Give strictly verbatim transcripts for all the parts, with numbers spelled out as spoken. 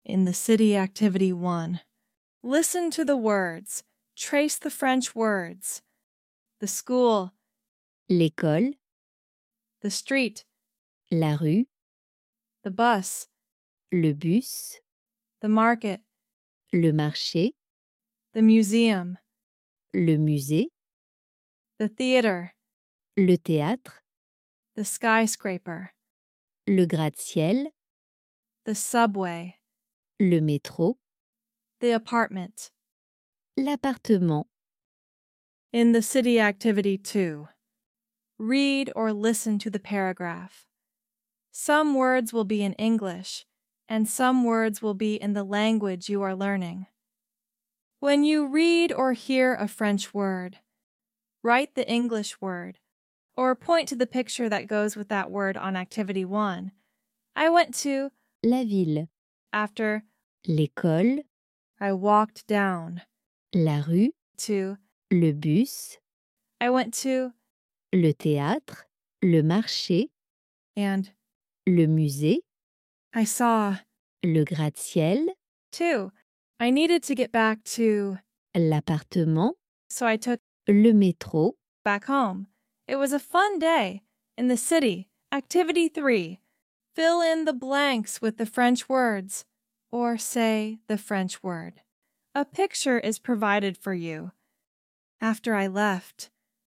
In the City Activity one. Listen to the words. Trace the French words. The school. L'école, The street. la rue, The bus. le bus, The market. le marché, The museum. le musée, The theater. le théâtre, The skyscraper. le gratte-ciel, The subway. le métro, The apartment. l'appartement. In the City Activity two. Read or listen to the paragraph. Some words will be in English, and some words will be in the language you are learning. When you read or hear a French word, write the English word, or point to the picture that goes with that word on Activity one. I went to La ville, after l'école, I walked down la rue, to le bus, I went to le théâtre, le marché, and le musée, I saw le gratte-ciel, too. I needed to get back to, l'appartement, so I took le métro, back home. It was a fun day in the city. Activity three. Fill in the blanks with the French words, or say the French word. A picture is provided for you. After I left,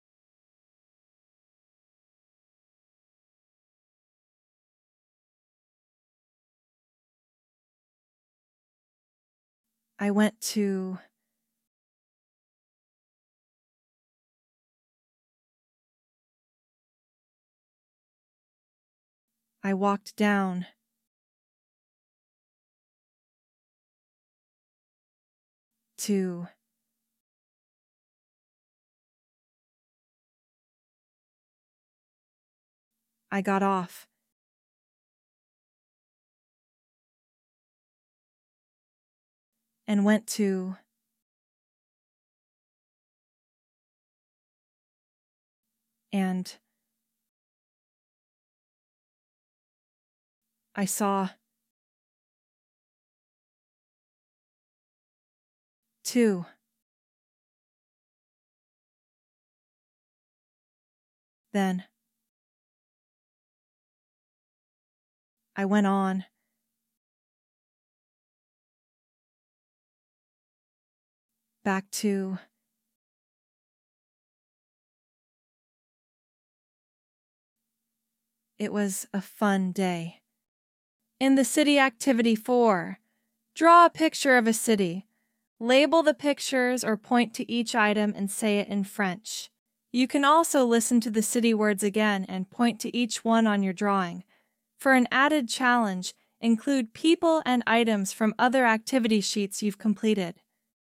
I went to I walked down to I got off and went to and I saw two. Then I went on back to It was a fun day. In the City Activity four, draw a picture of a city. Label the pictures or point to each item and say it in French. You can also listen to the city words again and point to each one on your drawing. For an added challenge, include people and items from other activity sheets you've completed.